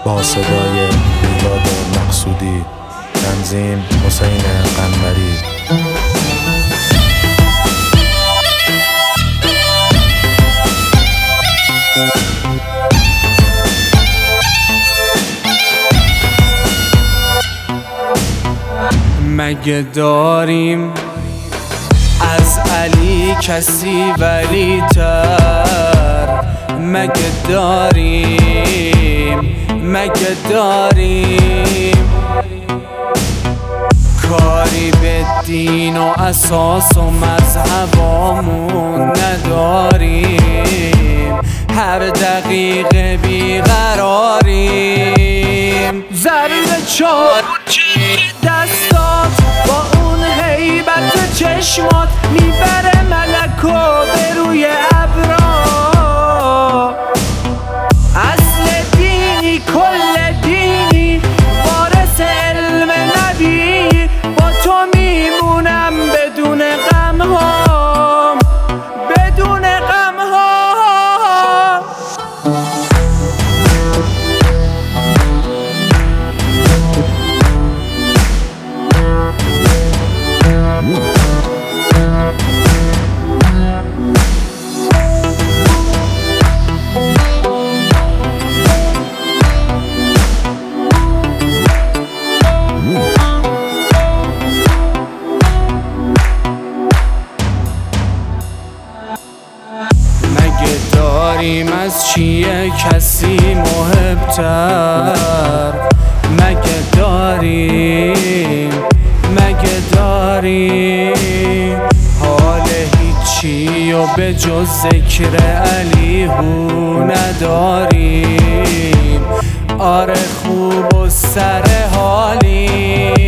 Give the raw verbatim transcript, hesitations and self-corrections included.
با صدای میلاد مقصودی، تنظیم حسین قنبری. مگه داریم از علی کسی ولی تر؟ مگه داریم مگه داریم کاری به دین و اساس و مذهبامون نداریم؟ هر دقیقه بیقراریم. ذره چار دستات با اون هیبت چشمات میبره ملکو به روی ابرا. اصل دینی کل دینی وارث علم نبی، با تو میمونم بدون غم هام بدون غم هام. داریم از چیه کسی محبتر؟ مگه داریم مگه داریم حال هیچی و به جز ذکر علی هو نداریم؟ آره خوب و سر حالیم.